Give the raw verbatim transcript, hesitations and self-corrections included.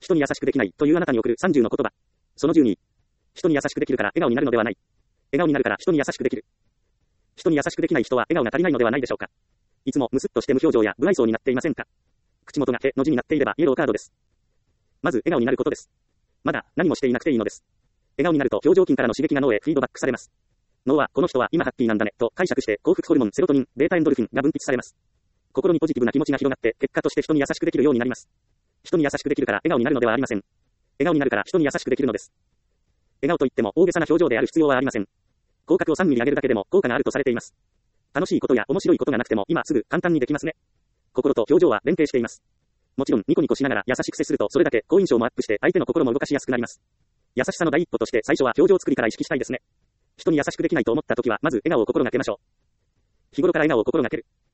人に優しくできないというあなたに送るさんじゅうの言葉。そのじゅうに。人に優しくできるから笑顔になるのではない。笑顔になるから人に優しくできる。人に優しくできない人は笑顔が足りないのではないでしょうか。いつもムスッとして無表情や無愛想になっていませんか。口元が手の字になっていればイエローカードです。まず笑顔になることです。まだ何もしていなくていいのです。笑顔になると表情筋からの刺激が脳へフィードバックされます。脳はこの人は今ハッピーなんだねと解釈して幸福ホルモンセロトニン、ベータエンドルフィンが分泌されます。心にポジティブな気持ちが広がって結果として人に優しくできるようになります。人に優しくできるから笑顔になるのではありません。笑顔になるから人に優しくできるのです。笑顔といっても大げさな表情である必要はありません。口角をさんミリ上げるだけでも効果があるとされています。楽しいことや面白いことがなくても今すぐ簡単にできますね。心と表情は連携しています。もちろんニコニコしながら優しく接するとそれだけ好印象もアップして相手の心も動かしやすくなります。優しさの第一歩として最初は表情作りから意識したいですね。人に優しくできないと思った時はまず笑顔を心がけましょう。日頃から笑顔を心がける。